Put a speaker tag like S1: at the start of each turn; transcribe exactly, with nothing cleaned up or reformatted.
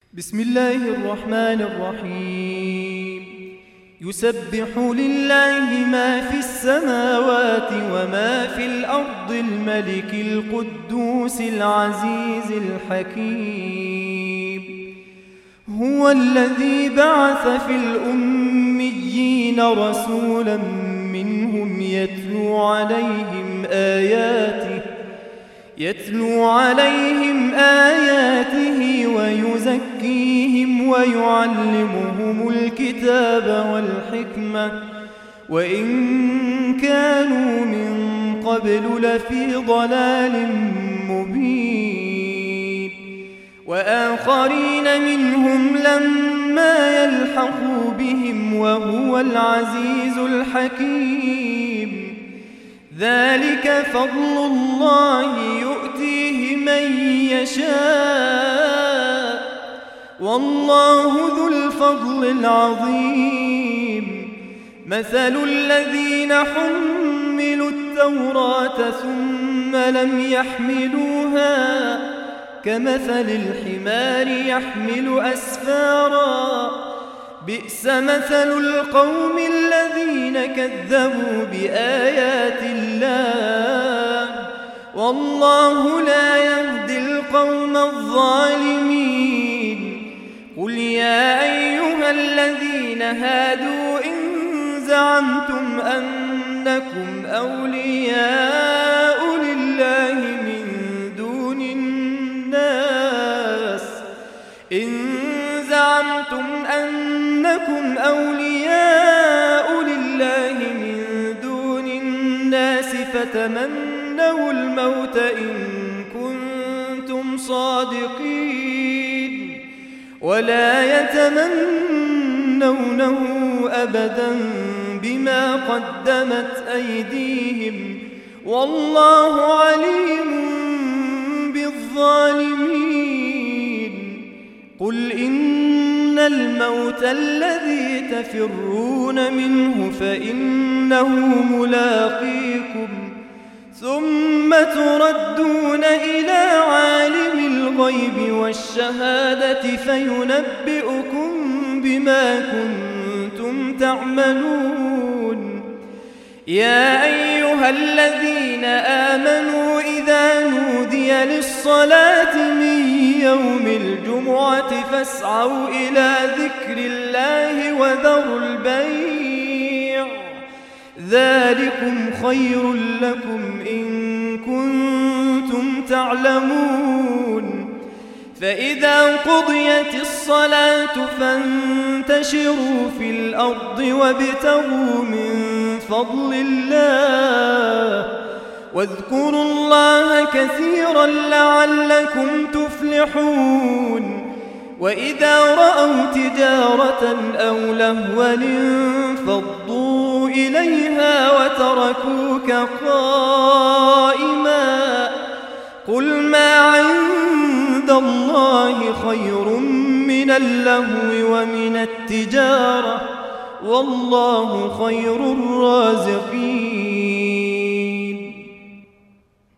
S1: بسم الله الرحمن الرحيم. يسبح لله ما في السماوات وما في الأرض الملك القدوس العزيز الحكيم. هو الذي بعث في الأميين رسولا منهم يتلو عليهم آياته يتلو عليهم آياته ويزكيهم ويعلمهم الكتاب والحكمة وإن كانوا من قبل لفي ضلال مبين. وآخرين منهم لما يلحقوا بهم وهو العزيز الحكيم. ذلك فضل الله يؤتيه من يشاء والله ذو الفضل العظيم. مثل الذين حملوا التوراة ثم لم يحملوها كمثل الحمار يحمل أسفارا بئس مثل القوم الذين كذبوا بآيات الله والله لا يهدي القوم الظالمين. قل يا أيها الذين هادوا إن زعمتم أنكم أولياء لله من دون الناس إن زعمتم أنكم أولياء لله من دون الناس فتمنوا الموت إن كنتم صادقين ولا يتمنونه أبدا بما قدمت أيديهم والله عليم بالظالمين. قل إن الموت الذي تفرون منه فإنه ملاقيكم ثم تردون إلى عالم الغيب والشهادة فينبئكم بما كنتم تعملون. يا أيها الذين آمنوا إذا نودي للصلاة من يوم الجمعة فاسعوا إلى ذكر الله وذروا البيع ذلكم خير لكم إن كنتم تعلمون. فإذا قضيت الصلاة فانتشروا في الأرض وابتغوا من فضل الله واذكروا الله كثيرا لعلكم تفلحون. وإذا رأوا تجارة أو لهوا انفضوا إليها وتركوك قائما قل ما عند الله خير من اللهو ومن التجارة والله خير الرازقين.